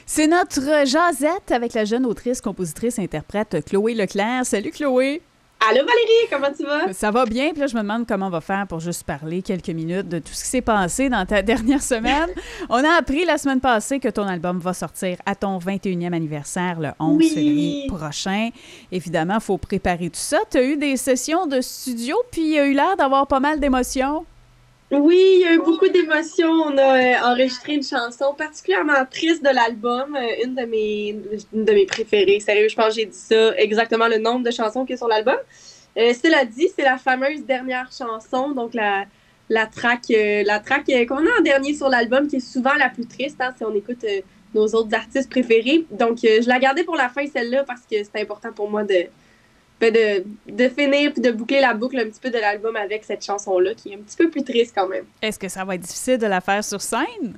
C'est notre jasette avec la jeune autrice, compositrice, interprète Chloé Leclerc. Salut Chloé! Allô Valérie, comment tu vas? Ça va bien, puis là je me demande comment on va faire pour juste parler quelques minutes de tout ce qui s'est passé dans ta dernière semaine. On a appris la semaine passée que ton album va sortir à ton 21e anniversaire le 11 février prochain. Évidemment, il faut préparer tout ça. Tu as eu des sessions de studio, puis il y a eu l'air d'avoir pas mal d'émotions. Oui, il y a eu beaucoup d'émotions. On a enregistré une chanson particulièrement triste de l'album, une de mes préférées. Sérieux, je pense que j'ai dit ça exactement le nombre de chansons qu'il y a sur l'album. Cela dit, c'est la fameuse dernière chanson, donc la track qu'on a en dernier sur l'album, qui est souvent la plus triste, hein, si on écoute nos autres artistes préférés. Donc, je la gardais pour la fin, celle-là, parce que c'est important pour moi de finir puis de boucler la boucle un petit peu de l'album avec cette chanson-là, qui est un petit peu plus triste quand même. Est-ce que ça va être difficile de la faire sur scène?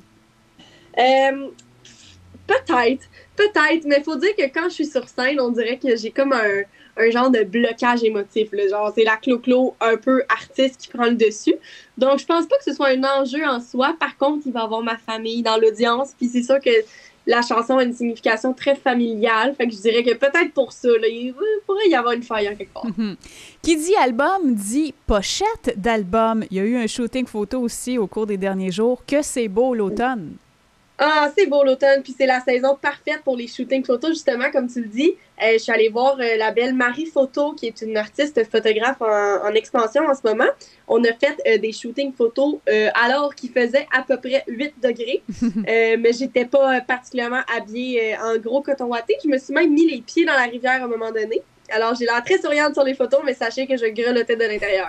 Peut-être, mais il faut dire que quand je suis sur scène, on dirait que j'ai comme un genre de blocage émotif. Là. Genre, c'est la clo-clo un peu artiste qui prend le dessus. Donc, je pense pas que ce soit un enjeu en soi. Par contre, il va y avoir ma famille dans l'audience, puis c'est sûr que la chanson a une signification très familiale. Fait que je dirais que peut-être pour ça, là, il pourrait y avoir une faille en quelque part. Qui dit album dit pochette d'album. Il y a eu un shooting photo aussi au cours des derniers jours. Que c'est beau l'automne! Ah, c'est beau l'automne, puis c'est la saison parfaite pour les shootings photos, justement, comme tu le dis. Je suis allée voir la belle Marie Photo, qui est une artiste photographe en expansion en ce moment. On a fait des shootings photos alors qu'il faisait à peu près 8 degrés, mais j'étais pas particulièrement habillée en gros coton watté. Je me suis même mis les pieds dans la rivière à un moment donné. Alors, j'ai l'air très souriante sur les photos, mais sachez que je grelottais de l'intérieur.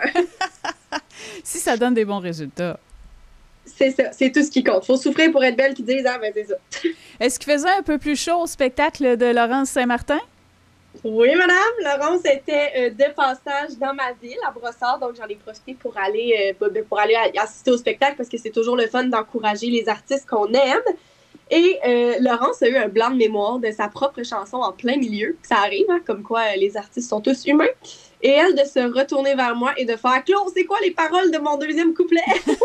Si ça donne des bons résultats. C'est ça, c'est tout ce qui compte. Faut souffrir pour être belle, qui disent, ah ben c'est ça. Est-ce qu'il faisait un peu plus chaud au spectacle de Laurence Saint-Martin? Oui, madame. Laurence était de passage dans ma ville, à Brossard, donc j'en ai profité pour aller assister au spectacle parce que c'est toujours le fun d'encourager les artistes qu'on aime. Et Laurence a eu un blanc de mémoire de sa propre chanson en plein milieu. Ça arrive, hein, comme quoi les artistes sont tous humains. Et elle, de se retourner vers moi et de faire « Claude, c'est quoi les paroles de mon deuxième couplet? »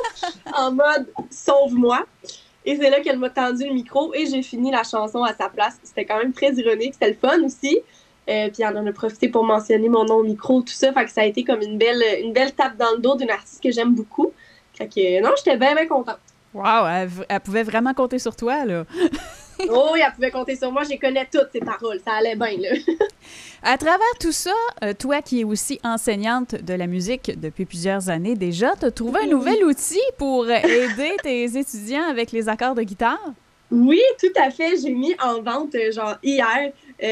en mode « Sauve-moi ». Et c'est là qu'elle m'a tendu le micro et j'ai fini la chanson à sa place. C'était quand même très ironique, c'était le fun aussi. Puis elle en a profité pour mentionner mon nom au micro, tout ça. Fait que ça a été comme une belle tape dans le dos d'une artiste que j'aime beaucoup. Fait que non, j'étais bien contente. Wow, elle pouvait vraiment compter sur toi, là. Oh, elle pouvait compter sur moi. Je connais toutes ces paroles. Ça allait bien, là. À travers tout ça, toi qui es aussi enseignante de la musique depuis plusieurs années déjà, tu as trouvé un nouvel outil pour aider tes étudiants avec les accords de guitare? Oui, tout à fait. J'ai mis en vente, genre hier,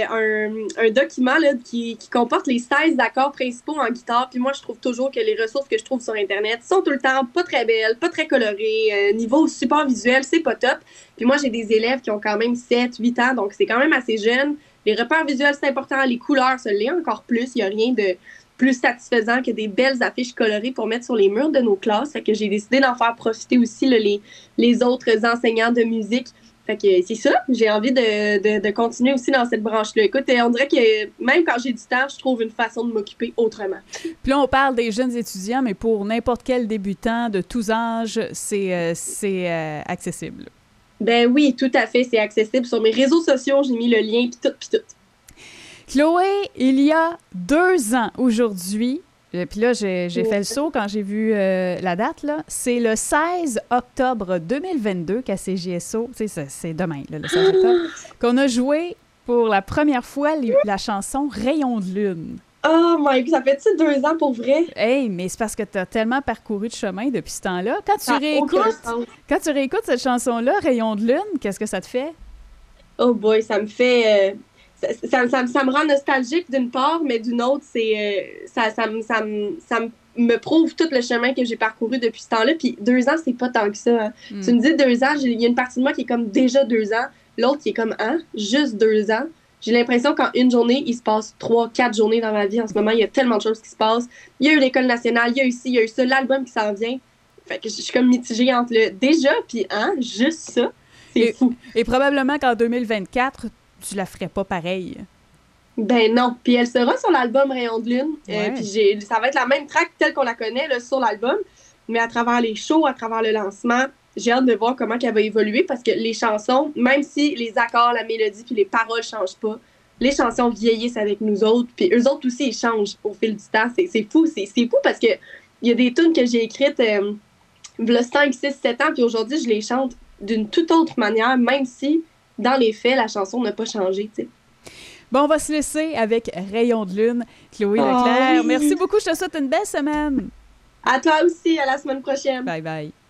un document là, qui comporte les 16 accords principaux en guitare. Puis moi, je trouve toujours que les ressources que je trouve sur Internet sont tout le temps pas très belles, pas très colorées. Niveau support visuel, c'est pas top. Puis moi, j'ai des élèves qui ont quand même 7, 8 ans, donc c'est quand même assez jeune. Les repères visuels, c'est important. Les couleurs, ça l'est encore plus. Il n'y a rien de plus satisfaisant que des belles affiches colorées pour mettre sur les murs de nos classes. Fait que j'ai décidé d'en faire profiter aussi là, les autres enseignants de musique. Fait que c'est ça, j'ai envie de continuer aussi dans cette branche-là. Écoute, on dirait que même quand j'ai du temps, je trouve une façon de m'occuper autrement. Puis là, on parle des jeunes étudiants, mais pour n'importe quel débutant de tous âges, c'est accessible. Ben oui, tout à fait, c'est accessible. Sur mes réseaux sociaux, j'ai mis le lien, puis tout. Chloé, il y a 2 ans aujourd'hui, puis là, j'ai fait le saut quand j'ai vu la date, là. C'est le 16 octobre 2022 qu'à CJSO, tu sais, c'est demain, là, le 16 octobre, qu'on a joué pour la première fois la chanson « Rayon de lune ». Oh my God, ça fait-tu 2 ans pour vrai? Hey, mais c'est parce que tu as tellement parcouru de chemin depuis ce temps-là. Quand tu réécoutes cette chanson-là, « Rayon de lune », qu'est-ce que ça te fait? Oh boy, ça me fait... Ça me rend nostalgique d'une part, mais d'une autre, ça me prouve tout le chemin que j'ai parcouru depuis ce temps-là. Puis 2 ans, c'est pas tant que ça. Hein. Tu me dis 2 ans, il y a une partie de moi qui est comme déjà 2 ans, l'autre qui est comme juste 2 ans. J'ai l'impression qu'en une journée, il se passe 3-4 journées dans ma vie en ce moment. Il y a tellement de choses qui se passent. Il y a eu l'École nationale, il y a eu ci, il y a eu ça, l'album qui s'en vient. Fait que je suis comme mitigée entre le déjà, puis juste ça. C'est fou. Et probablement qu'en 2024, tu la ferais pas pareil. Ben non. Puis elle sera sur l'album Rayon de lune. Ouais. Puis ça va être la même track telle qu'on la connaît là, sur l'album, mais à travers les shows, à travers le lancement, j'ai hâte de voir comment elle va évoluer parce que les chansons, même si les accords, la mélodie puis les paroles changent pas, les chansons vieillissent avec nous autres, puis eux autres aussi, ils changent au fil du temps. C'est fou, c'est fou parce que il y a des tunes que j'ai écrites il y a 5, 6, 7 ans, puis aujourd'hui, je les chante d'une toute autre manière, même si, dans les faits, la chanson n'a pas changé, tu sais. Bon, on va se laisser avec Rayon de lune, Chloé Leclerc. Oui. Merci beaucoup, je te souhaite une belle semaine. À toi aussi, à la semaine prochaine. Bye bye.